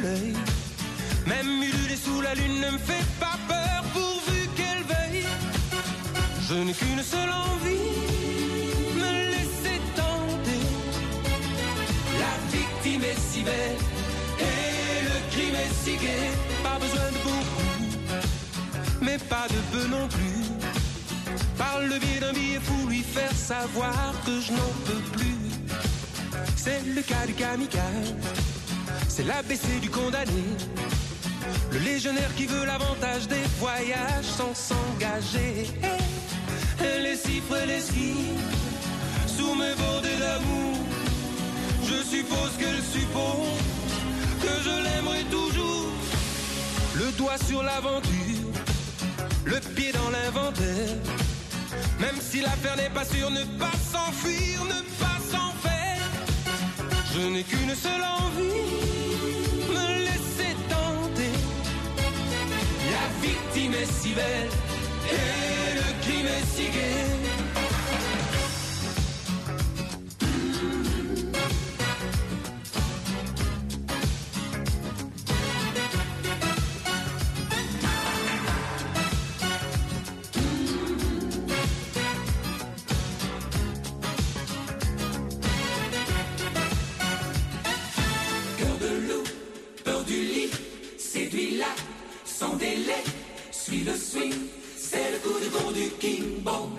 l'œil. Même ululer sous la lune ne me fait pas peur pourvu qu'elle veuille. Je n'ai qu'une seule envie, me laisser tenter. La victime est si belle et le crime est si gai. Pas besoin de beaucoup, mais pas de peu non plus. Par le biais d'un billet fou, lui faire savoir que je n'en peux plus. C'est le cas du kamikaze, c'est l'ABC du condamné. Le légionnaire qui veut l'avantage des voyages sans s'engager. Elle les cifre et les skis sous mes bordées d'amour. Je suppose qu'elle suppose que je l'aimerai toujours. Le doigt sur l'aventure, le pied dans l'inventaire. Même si l'affaire n'est pas sûre, ne pas s'enfuir, ne pas s'en faire. Je n'ai qu'une seule envie, me laisser tenter. La victime est si belle et le crime est si gai. Sans délai, suis le swing, c'est le coup de vent du King Bong.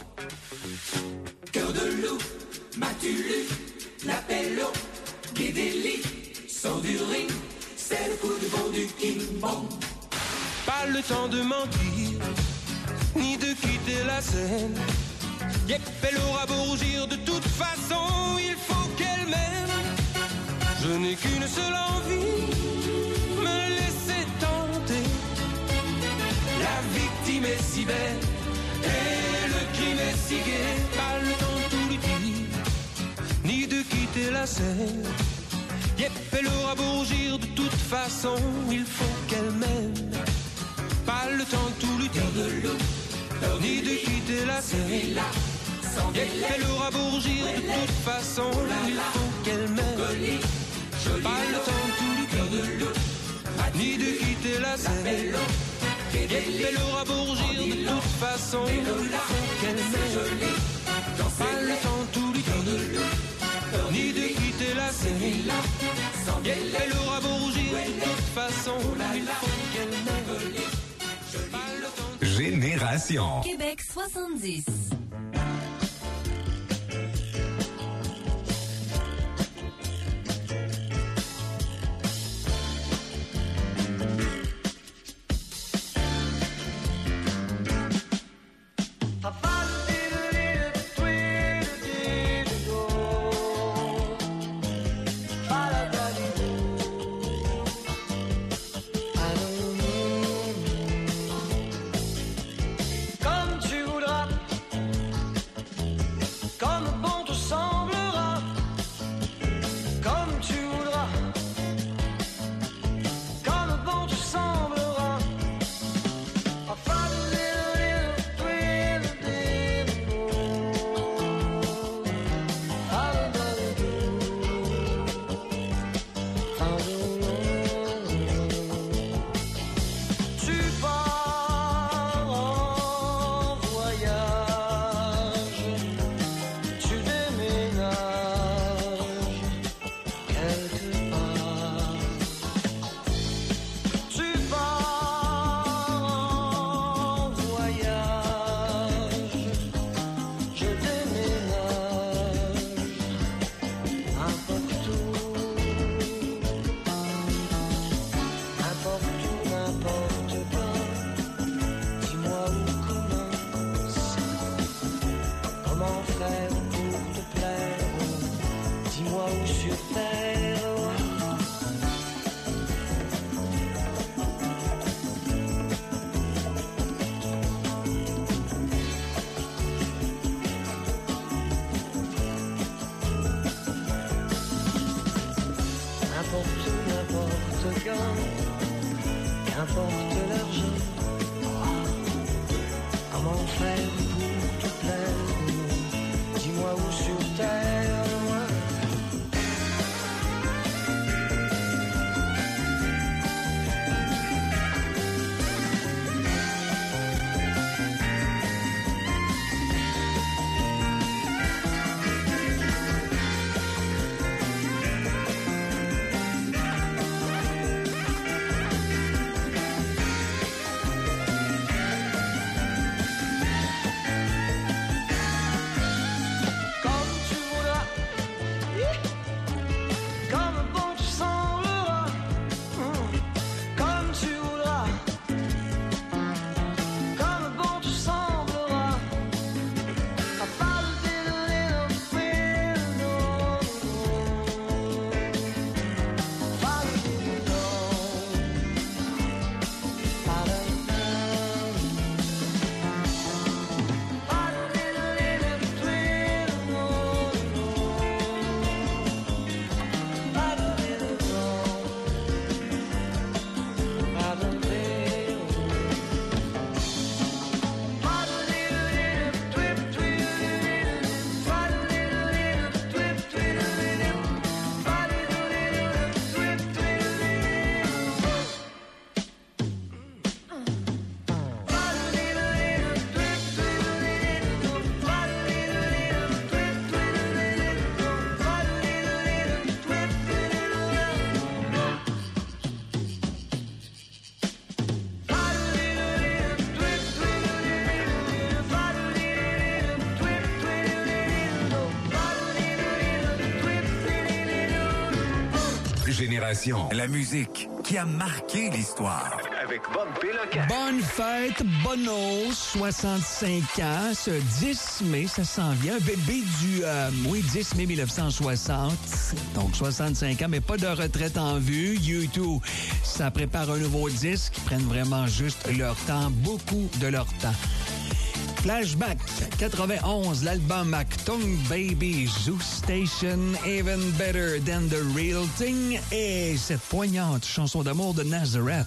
Cœur de loup, m'as-tu lu, l'appel au Guédéli, sort du ring, c'est le coup de vent du King Bong. Pas le temps de mentir, ni de quitter la scène. Yep, elle aura beau rougir, de toute façon, il faut qu'elle m'aime. Je n'ai qu'une seule envie, me laisser tenter. La victime est si belle et le crime est si gai. Pas le temps de tout lui dire, ni de quitter la scène. Yep, elle aura beau rougir, de toute façon, il faut qu'elle m'aime. Pas le temps de tout lui dire, ni de quitter la scène. Yep, elle aura beau rougir, de toute façon, il faut qu'elle m'aime. Pas le temps de tout lui dire, ni de quitter la scène. Elle aura beau rougir, de toute façon, il faut qu'elle m'aime. Pas le temps de tout lui dire, ni de quitter la scène. Elle aura beau rougir, de toute façon, il faut qu'elle m'aime. Génération Québec 70. Qu'importe l'argent, comment faire pour te plaire? Dis-moi où sur terre, loin. Génération, la musique qui a marqué l'histoire. Avec Bob Péloquin. Bonne fête, Bono, 65 ans. Ce 10 mai, ça s'en vient. Un bébé du 10 mai 1960. Donc 65 ans, mais pas de retraite en vue. U2, ça prépare un nouveau disque. Ils prennent vraiment juste leur temps, beaucoup de leur temps. Flashback 91, l'album Actung Baby, Zoo Station, Even Better Than the Real Thing et cette poignante chanson d'amour de Nazareth.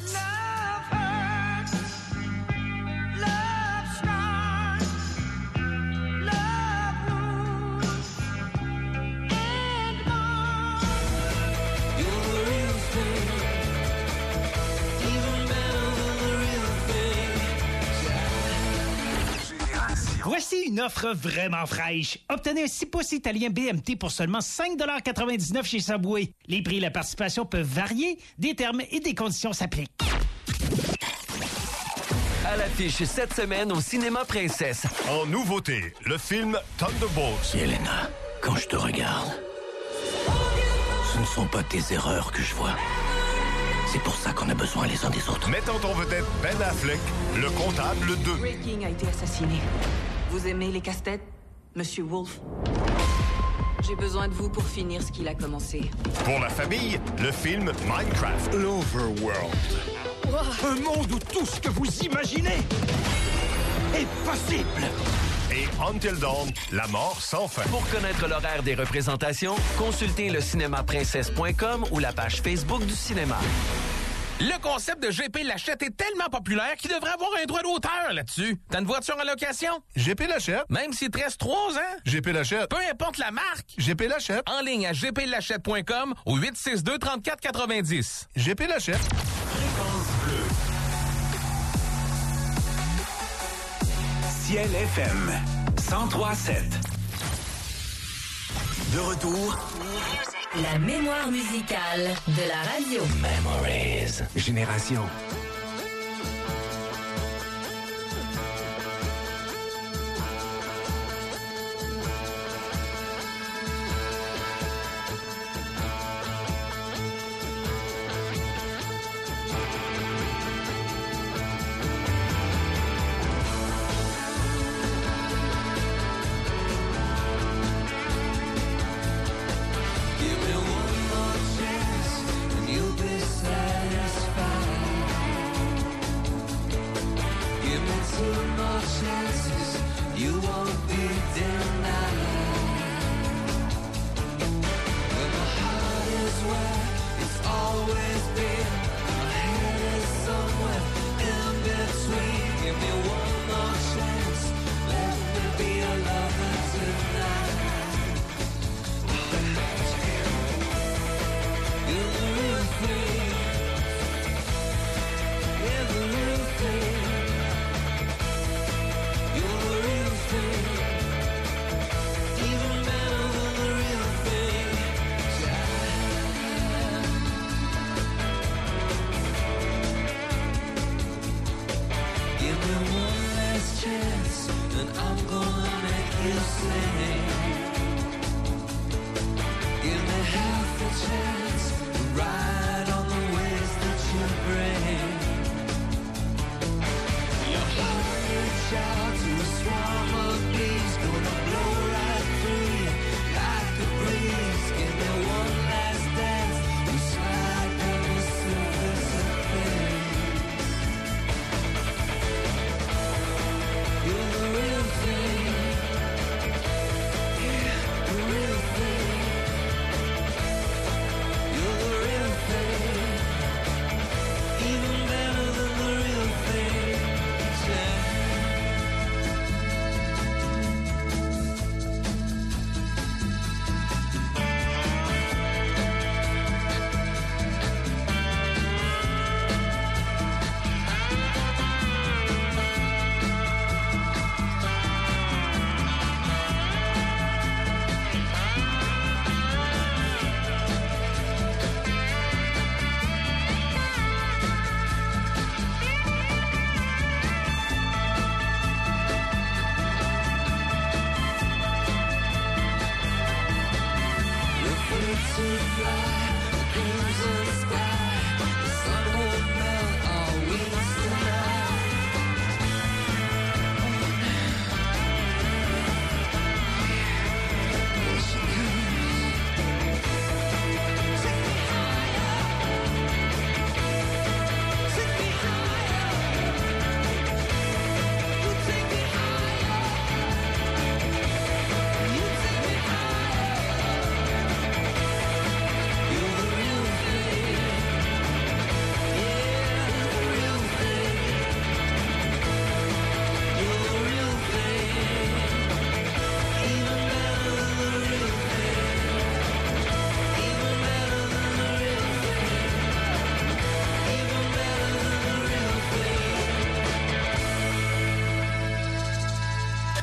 Voici une offre vraiment fraîche. Obtenez un 6 pouces italien BMT pour seulement 5,99 $ chez Subway. Les prix et la participation peuvent varier. Des termes et des conditions s'appliquent. À l'affiche cette semaine au Cinéma Princesse. En nouveauté, le film Thunderbolts. Yelena, quand je te regarde, ce ne sont pas tes erreurs que je vois. C'est pour ça qu'on a besoin les uns des autres. Mettant en vedette Ben Affleck, le comptable 2. Ray King a été assassiné. Vous aimez les casse-têtes, Monsieur Wolf? J'ai besoin de vous pour finir ce qu'il a commencé. Pour la famille, le film Minecraft. L'Overworld. Un monde où tout ce que vous imaginez est possible. Et Until Dawn, la mort sans fin. Pour connaître l'horaire des représentations, consultez le cinémaprincesse.com ou la page Facebook du cinéma. Le concept de GP Lachette est tellement populaire qu'il devrait avoir un droit d'auteur là-dessus. T'as une voiture en location? GP Lachette. Même s'il te reste 3 ans? GP Lachette. Peu importe la marque. GP Lachette. En ligne à gplachette.com ou 862-3490. GP Lachette. Fréquence bleue. Ciel FM 103.7. De retour. La mémoire musicale de la radio. Memories. Génération. Give me one more chance and you'll be satisfied.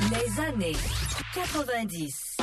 Les années 90.